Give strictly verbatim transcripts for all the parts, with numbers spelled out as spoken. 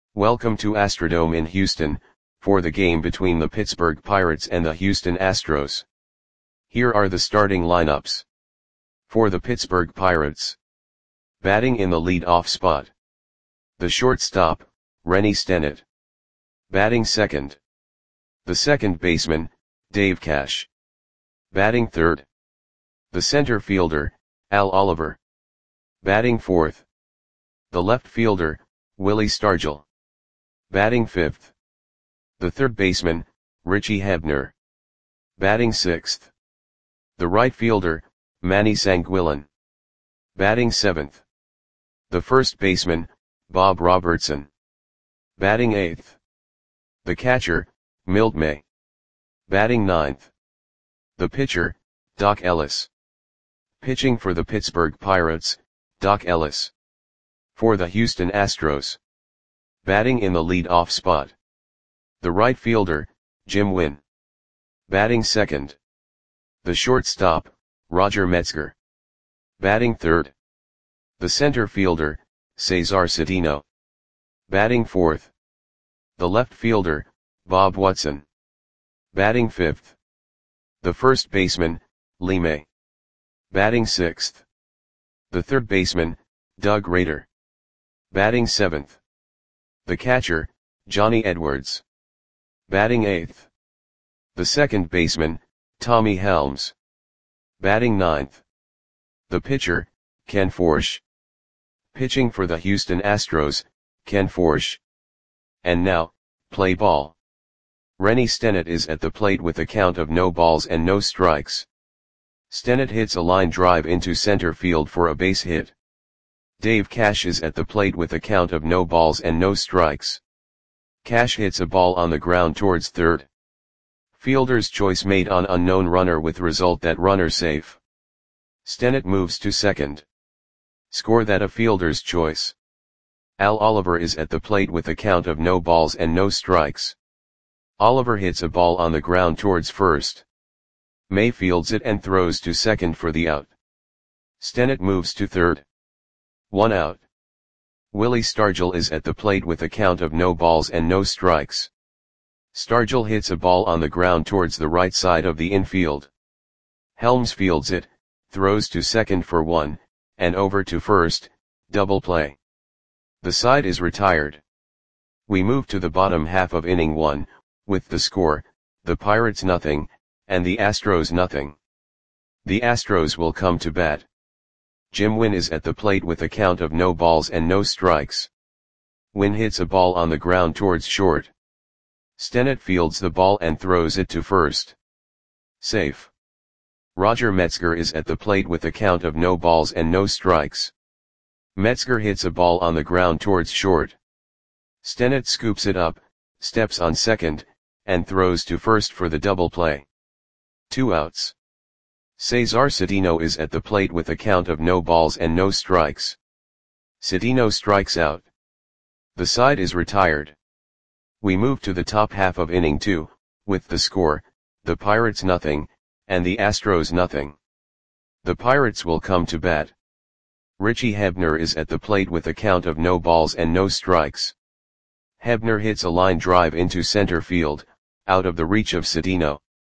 Welcome to Astrodome in Houston, for the game between the Pittsburgh Pirates and the Houston Astros. Here are the starting lineups. For the Pittsburgh Pirates. Batting in the lead-off spot. The shortstop, Rennie Stennett. Batting second. The second baseman, Dave Cash. Batting third. The center fielder, Al Oliver. Batting fourth. The left fielder, Willie Stargell. Batting fifth. The third baseman, Richie Hebner. Batting sixth. The right fielder, Manny Sanguillén. Batting seventh. The first baseman, Bob Robertson. Batting eighth. The catcher, Milt May. Batting ninth. The pitcher, Doc Ellis. Pitching for the Pittsburgh Pirates, Doc Ellis. For the Houston Astros. Batting in the lead-off spot. The right fielder, Jim Wynn. Batting second. The shortstop, Roger Metzger. Batting third. The center fielder, Cesar Cedeno. Batting fourth. The left fielder, Bob Watson. Batting fifth. The first baseman, Lee May. Batting sixth. The third baseman, Doug Rader. Batting seventh. The catcher, Johnny Edwards. Batting eighth. The second baseman, Tommy Helms. Batting ninth. The pitcher, Ken Forsch. Pitching for the Houston Astros, Ken Forsch. And now, play ball. Rennie Stennett is at the plate with a count of no balls and no strikes. Stennett hits a line drive into center field for a base hit. Dave Cash is at the plate with a count of no balls and no strikes. Cash hits a ball on the ground towards third. Fielder's choice made on unknown runner with result that runner safe. Stennett moves to second. Score that a fielder's choice. Al Oliver is at the plate with a count of no balls and no strikes. Oliver hits a ball on the ground towards first. May fields it and throws to second for the out. Stennett moves to third. One out. Willie Stargell is at the plate with a count of no balls and no strikes. Stargell hits a ball on the ground towards the right side of the infield. Helms fields it, throws to second for one, and over to first, double play. The side is retired. We move to the bottom half of inning one, with the score, the Pirates nothing, and the Astros nothing. The Astros will come to bat. Jim Wynn is at the plate with a count of no balls and no strikes. Wynn hits a ball on the ground towards short. Stennett fields the ball and throws it to first. Safe. Roger Metzger is at the plate with a count of no balls and no strikes. Metzger hits a ball on the ground towards short. Stennett scoops it up, steps on second, and throws to first for the double play. Two outs. Cesar Cedeno is at the plate with a count of no balls and no strikes. Cedeno strikes out. The side is retired. We move to the top half of inning two, with the score, the Pirates nothing, and the Astros nothing. The Pirates will come to bat. Richie Hebner is at the plate with a count of no balls and no strikes. Hebner hits a line drive into center field, out of the reach of Cedeno.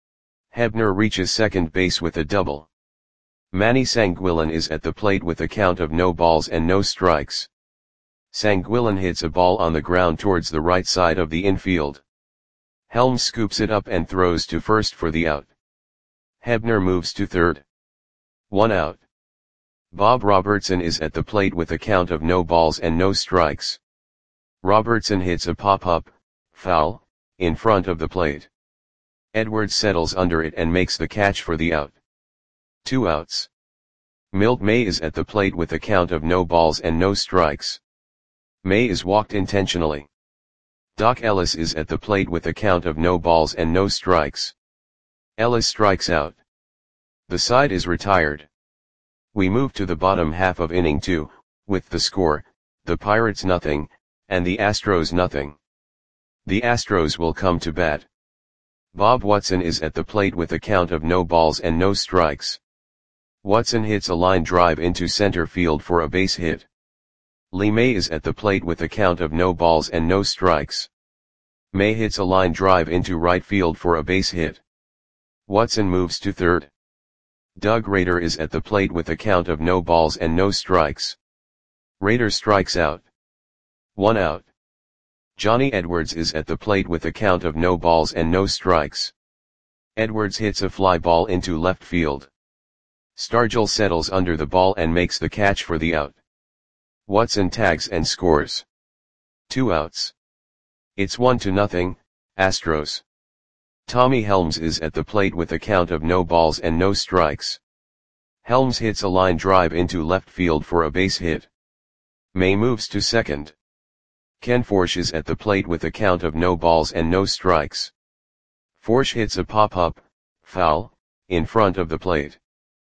Hebner reaches second base with a double. Manny Sanguillén is at the plate with a count of no balls and no strikes. Sanguillén hits a ball on the ground towards the right side of the infield. Helms scoops it up and throws to first for the out. Hebner moves to third. One out. Bob Robertson is at the plate with a count of no balls and no strikes. Robertson hits a pop-up, foul, in front of the plate. Edwards settles under it and makes the catch for the out. Two outs. Milt May is at the plate with a count of no balls and no strikes. May is walked intentionally. Doc Ellis is at the plate with a count of no balls and no strikes. Ellis strikes out. The side is retired. We move to the bottom half of inning two, with the score, the Pirates nothing, and the Astros nothing. The Astros will come to bat. Bob Watson is at the plate with a count of no balls and no strikes. Watson hits a line drive into center field for a base hit. Lee May is at the plate with a count of no balls and no strikes. May hits a line drive into right field for a base hit. Watson moves to third. Doug Rader is at the plate with a count of no balls and no strikes. Rader strikes out. One out. Johnny Edwards is at the plate with a count of no balls and no strikes. Edwards hits a fly ball into left field. Stargell settles under the ball and makes the catch for the out. Watson tags and scores. Two outs. It's one to nothing, Astros. Tommy Helms is at the plate with a count of no balls and no strikes. Helms hits a line drive into left field for a base hit. May moves to second. Ken Forsch is at the plate with a count of no balls and no strikes. Forsch hits a pop-up, foul, in front of the plate.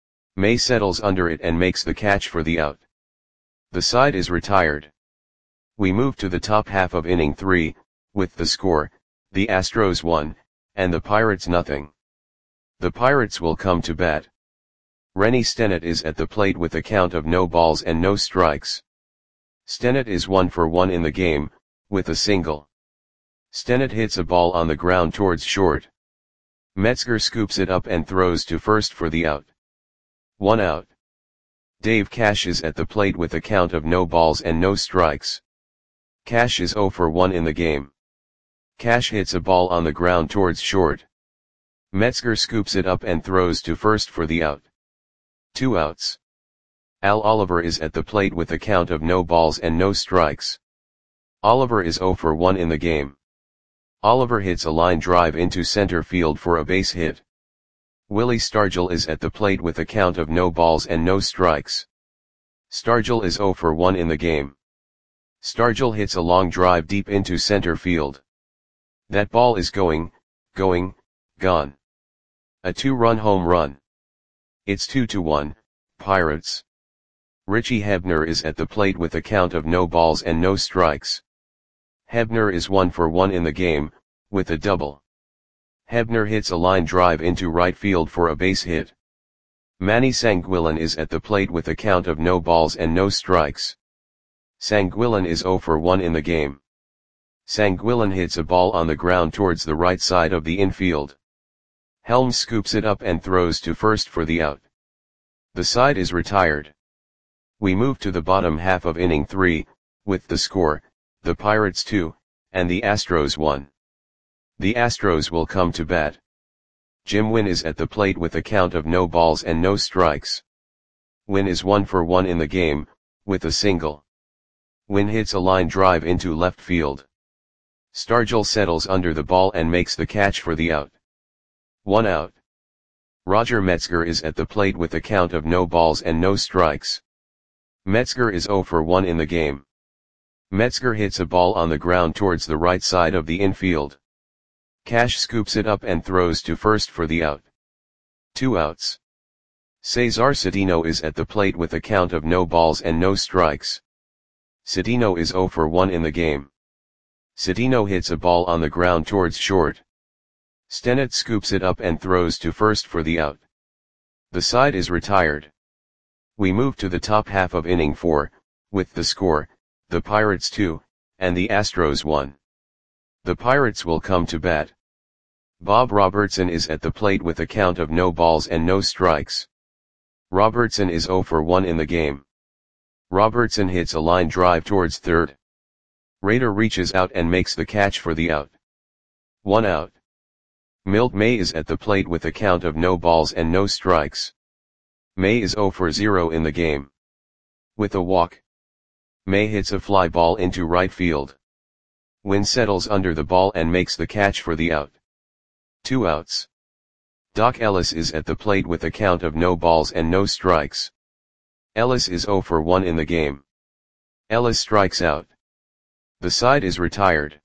May settles under it and makes the catch for the out. The side is retired. We move to the top half of inning three, with the score, the Astros one, and the Pirates nothing. The Pirates will come to bat. Rennie Stennett is at the plate with a count of no balls and no strikes. Stennett is one for one in the game, with a single. Stennett hits a ball on the ground towards short. Metzger scoops it up and throws to first for the out. One out. Dave Cash is at the plate with a count of no balls and no strikes. Cash is zero for one in the game. Cash hits a ball on the ground towards short. Metzger scoops it up and throws to first for the out. Two outs. Al Oliver is at the plate with a count of no balls and no strikes. Oliver is zero for one in the game. Oliver hits a line drive into center field for a base hit. Willie Stargell is at the plate with a count of no balls and no strikes. Stargell is zero for one in the game. Stargell hits a long drive deep into center field. That ball is going, going, gone. A two-run home run. It's two to one, Pirates. Richie Hebner is at the plate with a count of no balls and no strikes. Hebner is one for one in the game, with a double. Hebner hits a line drive into right field for a base hit. Manny Sanguillen is at the plate with a count of no balls and no strikes. Sanguillen is zero for one in the game. Sanguillen hits a ball on the ground towards the right side of the infield. Helms scoops it up and throws to first for the out. The side is retired. We move to the bottom half of inning three, with the score, the Pirates two, and the Astros one. The Astros will come to bat. Jim Wynn is at the plate with a count of no balls and no strikes. Wynn is one for one in the game, with a single. Wynn hits a line drive into left field. Stargell settles under the ball and makes the catch for the out. One out. Roger Metzger is at the plate with a count of no balls and no strikes. Metzger is zero for one in the game. Metzger hits a ball on the ground towards the right side of the infield. Cash scoops it up and throws to first for the out. Two outs. Cesar Cedeno is at the plate with a count of no balls and no strikes. Cedeno is zero for one in the game. Cedeno hits a ball on the ground towards short. Stennett scoops it up and throws to first for the out. The side is retired. We move to the top half of inning four, with the score, the Pirates two, and the Astros one. The Pirates will come to bat. Bob Robertson is at the plate with a count of no balls and no strikes. Robertson is zero for one in the game. Robertson hits a line drive towards third. Rader reaches out and makes the catch for the out. One out. Milt May is at the plate with a count of no balls and no strikes. May is zero for zero in the game. With a walk. May hits a fly ball into right field. Wynn settles under the ball and makes the catch for the out. Two outs. Doc Ellis is at the plate with a count of no balls and no strikes. Ellis is zero for one in the game. Ellis strikes out. The side is retired.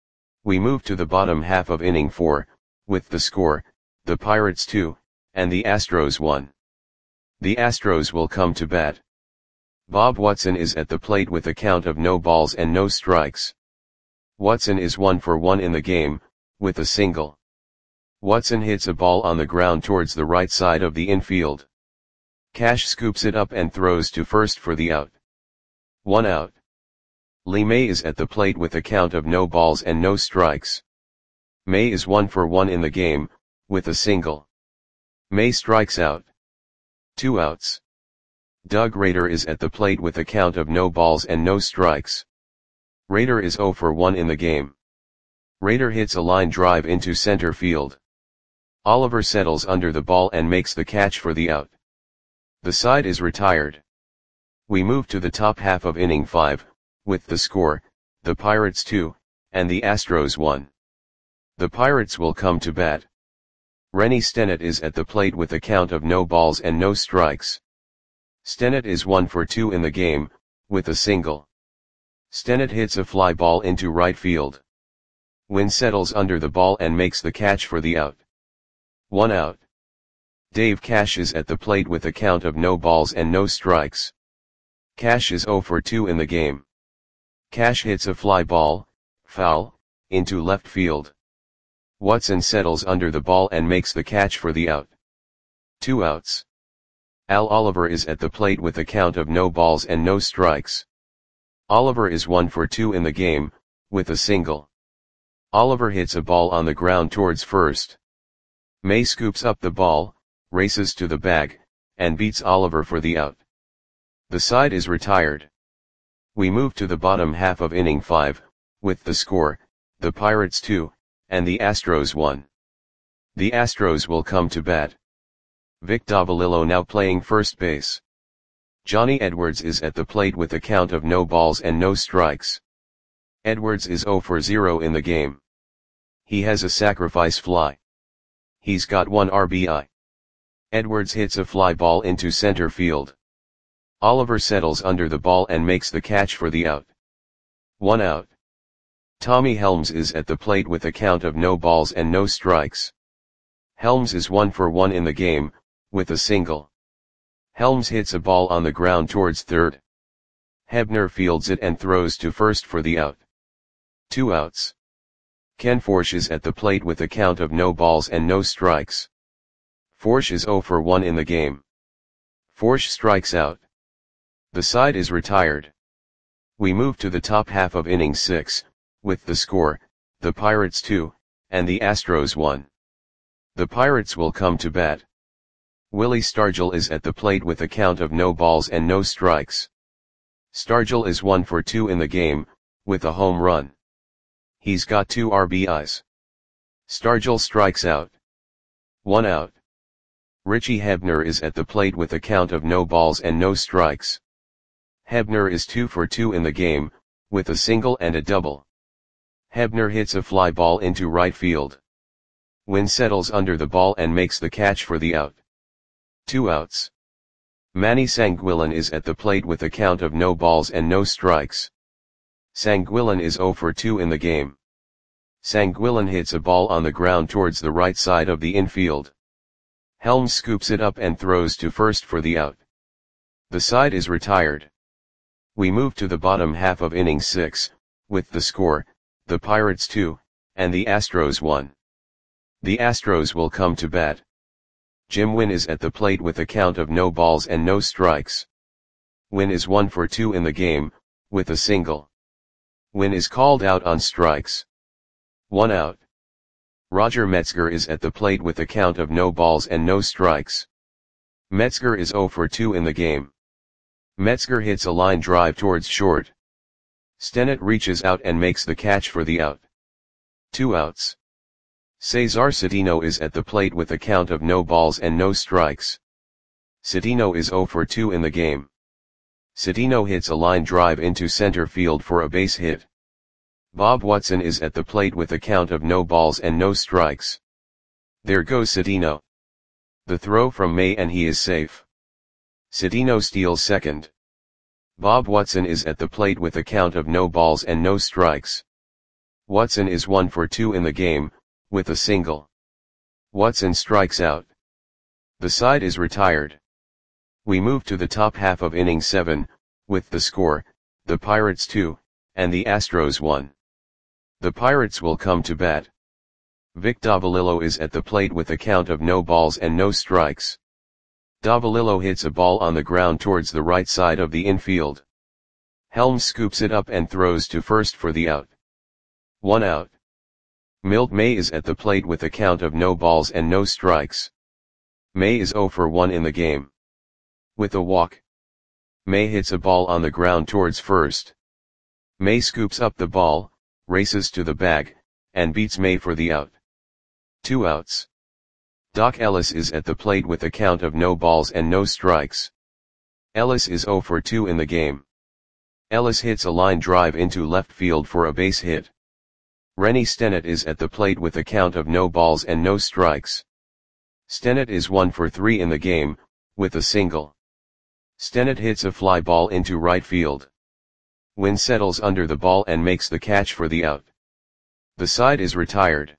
We move to the bottom half of inning four, with the score, the Pirates two, and the Astros one. The Astros will come to bat. Bob Watson is at the plate with a count of no balls and no strikes. Watson is one for one in the game, with a single. Watson hits a ball on the ground towards the right side of the infield. Cash scoops it up and throws to first for the out. One out. Lee May is at the plate with a count of no balls and no strikes. May is one for one in the game, with a single. May strikes out. Two outs. Doug Rader is at the plate with a count of no balls and no strikes. Rader is zero for one in the game. Rader hits a line drive into center field. Oliver settles under the ball and makes the catch for the out. The side is retired. We move to the top half of inning five, with the score, the Pirates two, and the Astros one. The Pirates will come to bat. Rennie Stennett is at the plate with a count of no balls and no strikes. Stennett is one for two in the game, with a single. Stennett hits a fly ball into right field. Wynn settles under the ball and makes the catch for the out. One out. Dave Cash is at the plate with a count of no balls and no strikes. Cash is zero for two in the game. Cash hits a fly ball, foul, into left field. Watson settles under the ball and makes the catch for the out. Two outs. Al Oliver is at the plate with a count of no balls and no strikes. Oliver is one for two in the game, with a single. Oliver hits a ball on the ground towards first. May scoops up the ball, races to the bag, and beats Oliver for the out. The side is retired. We move to the bottom half of inning five, with the score, the Pirates two, and the Astros one. The Astros will come to bat. Vic Davalillo now playing first base. Johnny Edwards is at the plate with a count of no balls and no strikes. Edwards is zero for zero in the game. He has a sacrifice fly. He's got one R B I. Edwards hits a fly ball into center field. Oliver settles under the ball and makes the catch for the out. One out. Tommy Helms is at the plate with a count of no balls and no strikes. Helms is one for one in the game, with a single. Helms hits a ball on the ground towards third. Hebner fields it and throws to first for the out. Two outs. Ken Forsch is at the plate with a count of no balls and no strikes. Forsch is zero for one in the game. Forsch strikes out. The side is retired. We move to the top half of inning six, with the score, the Pirates two, and the Astros one. The Pirates will come to bat. Willie Stargell is at the plate with a count of no balls and no strikes. Stargell is one for two in the game, with a home run. He's got two R B Is. Stargell strikes out. One out. Richie Hebner is at the plate with a count of no balls and no strikes. Hebner is two for two in the game, with a single and a double. Hebner hits a fly ball into right field. Wynn settles under the ball and makes the catch for the out. Two outs. Manny Sanguillen is at the plate with a count of no balls and no strikes. Sanguillen is zero for two in the game. Sanguillen hits a ball on the ground towards the right side of the infield. Helms scoops it up and throws to first for the out. The side is retired. We move to the bottom half of inning six, with the score, the Pirates two, and the Astros one. The Astros will come to bat. Jim Wynn is at the plate with a count of no balls and no strikes. Wynn is one for two in the game, with a single. Wynn is called out on strikes. One out. Roger Metzger is at the plate with a count of no balls and no strikes. Metzger is zero for two in the game. Metzger hits a line drive towards short. Stennett reaches out and makes the catch for the out. Two outs. Cesar Cedeno is at the plate with a count of no balls and no strikes. Cedeno is zero for two in the game. Cedeno hits a line drive into center field for a base hit. Bob Watson is at the plate with a count of no balls and no strikes. There goes Cedeno. The throw from May and he is safe. Cedeno steals second. Bob Watson is at the plate with a count of no balls and no strikes. Watson is one for two in the game, with a single. Watson strikes out. The side is retired. We move to the top half of inning seven, with the score, the Pirates two, and the Astros one. The Pirates will come to bat. Vic Davalillo is at the plate with a count of no balls and no strikes. Davalillo hits a ball on the ground towards the right side of the infield. Helms scoops it up and throws to first for the out. One out. Milt May is at the plate with a count of no balls and no strikes. May is oh for one in the game. With a walk, May hits a ball on the ground towards first. May scoops up the ball, races to the bag, and beats May for the out. Two outs. Doc Ellis is at the plate with a count of no balls and no strikes. Ellis is oh for two in the game. Ellis hits a line drive into left field for a base hit. Rennie Stennett is at the plate with a count of no balls and no strikes. Stennett is one for three in the game, with a single. Stennett hits a fly ball into right field. Wynn settles under the ball and makes the catch for the out. The side is retired.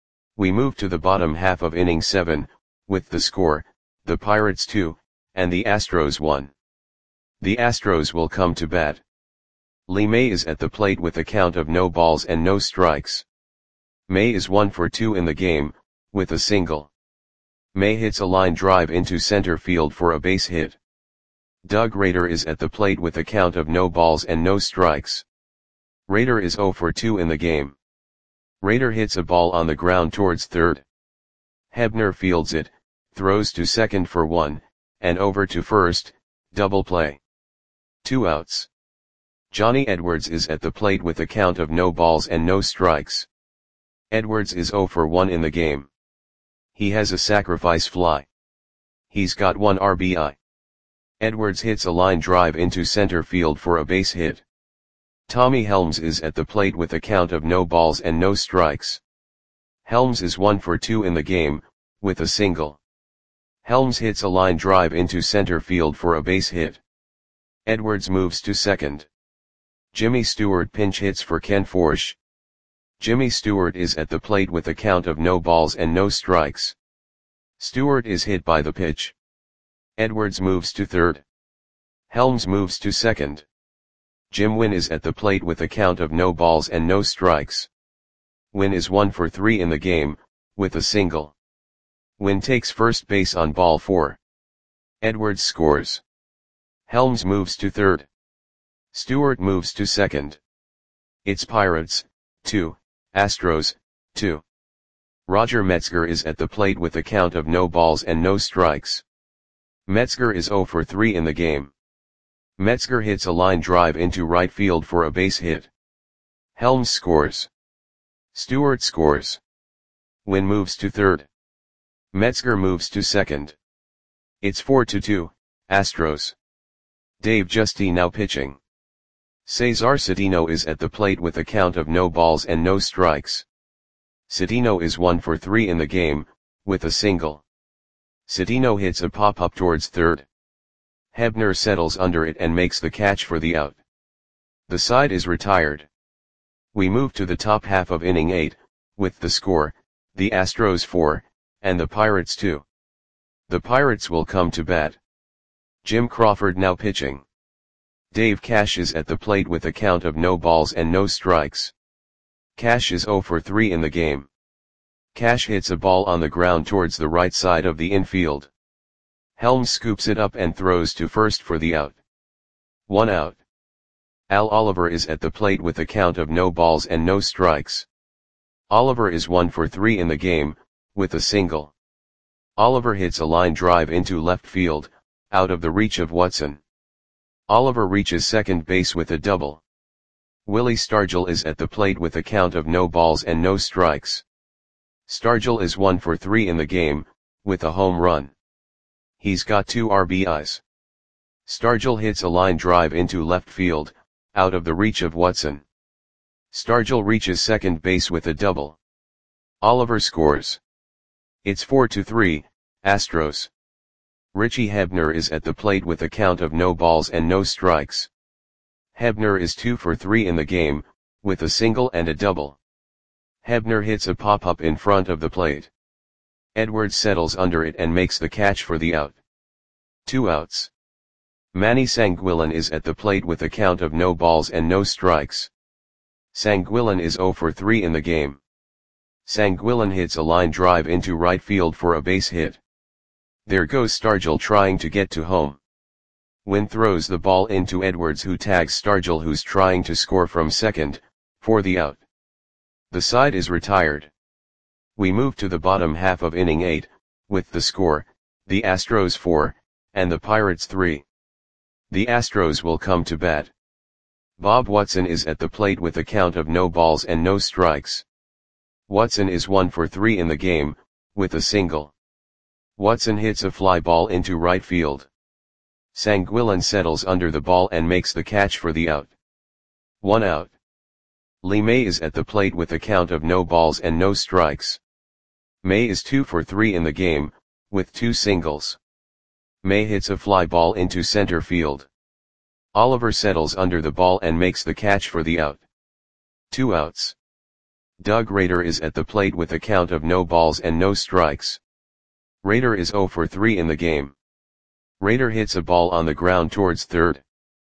We move to the bottom half of inning seven, with the score, the Pirates two, and the Astros one. The Astros will come to bat. Lee May is at the plate with a count of no balls and no strikes. May is one for two in the game, with a single. May hits a line drive into center field for a base hit. Doug Rader is at the plate with a count of no balls and no strikes. Rader is oh for two in the game. Rader hits a ball on the ground towards third. Hebner fields it, throws to second for one, and over to first, double play. Two outs. Johnny Edwards is at the plate with a count of no balls and no strikes. Edwards is oh for one in the game. He has a sacrifice fly. He's got one R B I. Edwards hits a line drive into center field for a base hit. Tommy Helms is at the plate with a count of no balls and no strikes. Helms is one for two in the game, with a single. Helms hits a line drive into center field for a base hit. Edwards moves to second. Jimmy Stewart pinch hits for Ken Forsch. Jimmy Stewart is at the plate with a count of no balls and no strikes. Stewart is hit by the pitch. Edwards moves to third. Helms moves to second. Jim Wynn is at the plate with a count of no balls and no strikes. Wynn is one for three in the game, with a single. Wynn takes first base on ball four. Edwards scores. Helms moves to third. Stewart moves to second. It's Pirates, two, Astros, two. Roger Metzger is at the plate with a count of no balls and no strikes. Metzger is oh for three in the game. Metzger hits a line drive into right field for a base hit. Helms scores. Stewart scores. Wynn moves to third. Metzger moves to second. It's four to two, Astros. Dave Justi now pitching. Cesar Cedeno is at the plate with a count of no balls and no strikes. Cedeno is one for three in the game, with a single. Cedeno hits a pop-up towards third. Hebner settles under it and makes the catch for the out. The side is retired. We move to the top half of inning eight, with the score, the Astros four, and the Pirates two. The Pirates will come to bat. Jim Crawford now pitching. Dave Cash is at the plate with a count of no balls and no strikes. Cash is oh for three in the game. Cash hits a ball on the ground towards the right side of the infield. Helms scoops it up and throws to first for the out. One out. Al Oliver is at the plate with a count of no balls and no strikes. Oliver is one for three in the game, with a single. Oliver hits a line drive into left field, out of the reach of Watson. Oliver reaches second base with a double. Willie Stargell is at the plate with a count of no balls and no strikes. Stargell is one for three in the game, with a home run. He's got two R B Is. Stargell hits a line drive into left field, out of the reach of Watson. Stargell reaches second base with a double. Oliver scores. It's four to three, Astros. Richie Hebner is at the plate with a count of no balls and no strikes. Hebner is two for three in the game, with a single and a double. Hebner hits a pop-up in front of the plate. Edwards settles under it and makes the catch for the out. Two outs. Manny Sanguillen is at the plate with a count of no balls and no strikes. Sanguillen is oh for three in the game. Sanguillen hits a line drive into right field for a base hit. There goes Stargell trying to get to home. Wynn throws the ball into Edwards, who tags Stargell, who's trying to score from second, for the out. The side is retired. We move to the bottom half of inning eight, with the score, the Astros four, and the Pirates three. The Astros will come to bat. Bob Watson is at the plate with a count of no balls and no strikes. Watson is one for three in the game, with a single. Watson hits a fly ball into right field. Sanguillen settles under the ball and makes the catch for the out. One out. Lee May is at the plate with a count of no balls and no strikes. May is two for three in the game, with two singles. May hits a fly ball into center field. Oliver settles under the ball and makes the catch for the out. Two outs. Doug Rader is at the plate with a count of no balls and no strikes. Rader is zero for three in the game. Rader hits a ball on the ground towards third.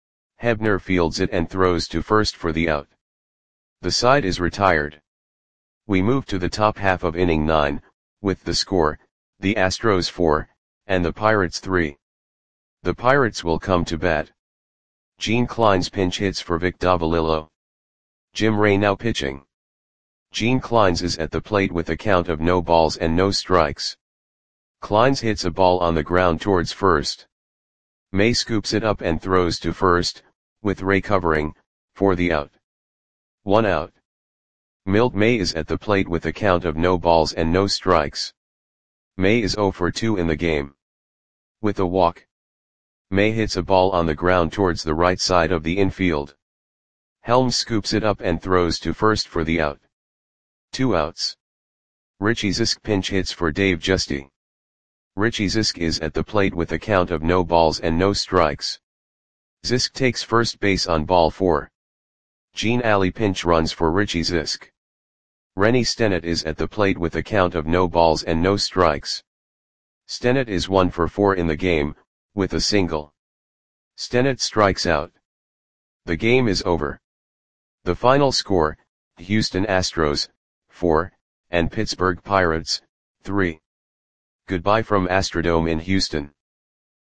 Hebner fields it and throws to first for the out. The side is retired. We move to the top half of inning nine, with the score, the Astros four, and the Pirates three. The Pirates will come to bat. Gene Clines pinch hits for Vic Davalillo. Jim Ray now pitching. Gene Clines is at the plate with a count of no balls and no strikes. Clines hits a ball on the ground towards first. May scoops it up and throws to first, with Ray covering, for the out. One out. Milt May is at the plate with a count of no balls and no strikes. May is zero for two in the game. With a walk. May hits a ball on the ground towards the right side of the infield. Helms scoops it up and throws to first for the out. Two outs. Richie Zisk pinch hits for Dave Giusti. Richie Zisk is at the plate with a count of no balls and no strikes. Zisk takes first base on ball four. Gene Alley pinch runs for Richie Zisk. Rennie Stennett is at the plate with a count of no balls and no strikes. Stennett is one for four in the game, with a single. Stennett strikes out. The game is over. The final score, Houston Astros, four, and Pittsburgh Pirates, three. Goodbye from Astrodome in Houston.